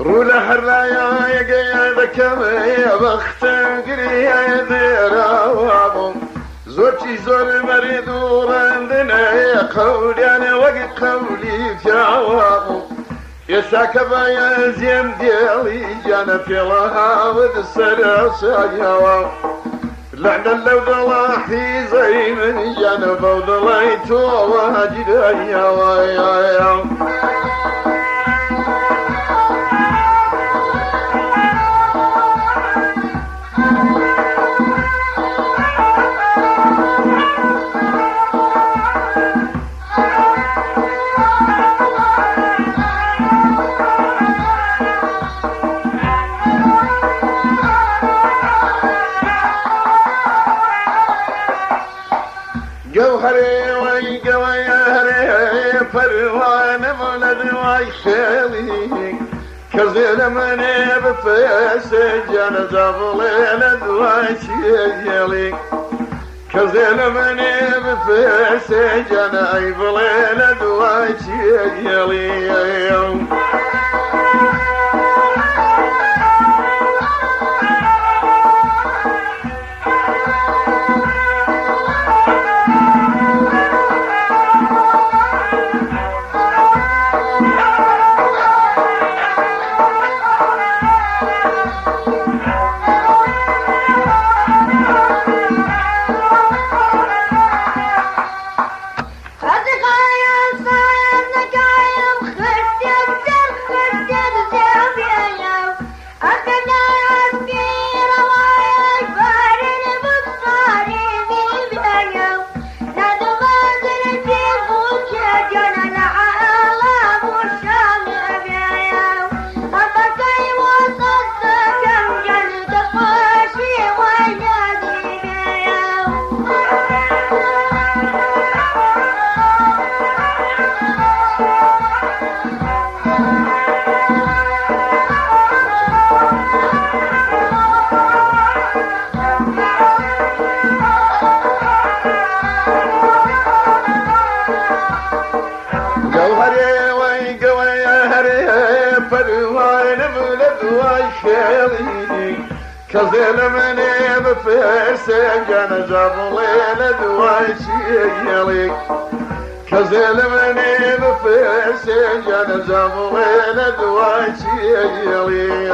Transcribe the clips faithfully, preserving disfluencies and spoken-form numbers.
رولا حرايا يقيدك يا بخت قريا ذيرا وابو زوجي زور مريض ورندنا يا قولي انا وقت قولي في عوابو يا ساكبا يا زين ديالي جانا في لها ودسر سايا لعنا لو ضلاحي زي من جانا بوضليت واجد يا ويا جوهري ويقويهري فروان ولد ويخيلي كزين مني بفيس جانا زبلين دواشيلي كزين مني بفيس جانا عيبلين دواشيلي جوهري ويقويهري فروان ولد ويخيلي كزين مني بفيس جانا زبلين دواشيلي كزين مني بفيس جانا زبلين دواشيلي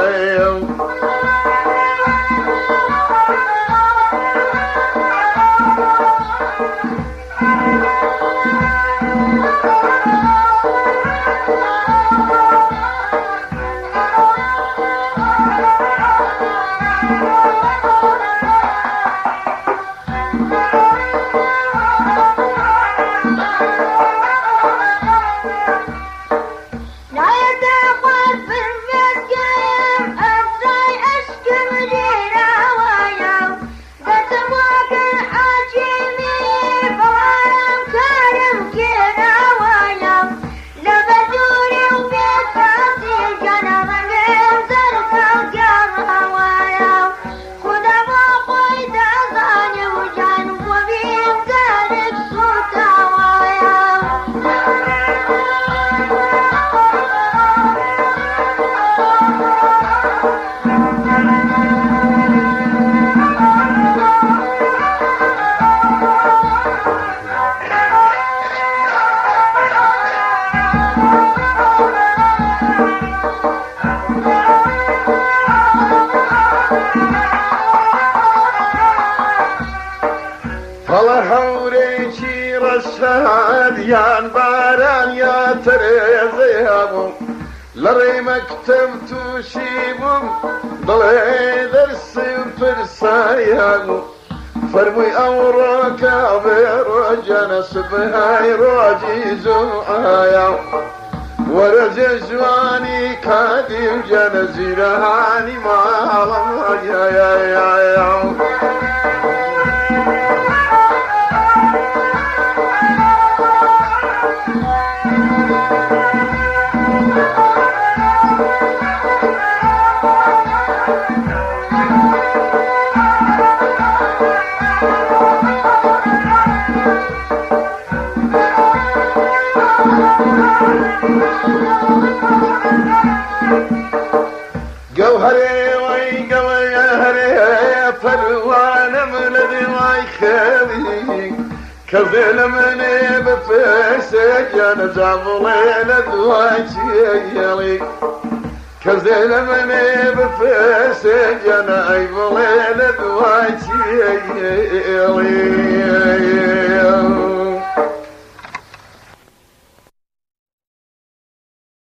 فالحوري رشاد يان باران يا تريزيابو لري مكتبت شيبم ضلي درس فرسايابو فرمي أوراك بيرجنا سبهاي راجي زوعايا ورجي جواني كادي وجنا زيرهاني ما علم يا يا يا يا دواي خالي كذل مني بفسك يا نجابلي لدواي شيالي كذل مني بفسك يا نجابلي لدواي شيالي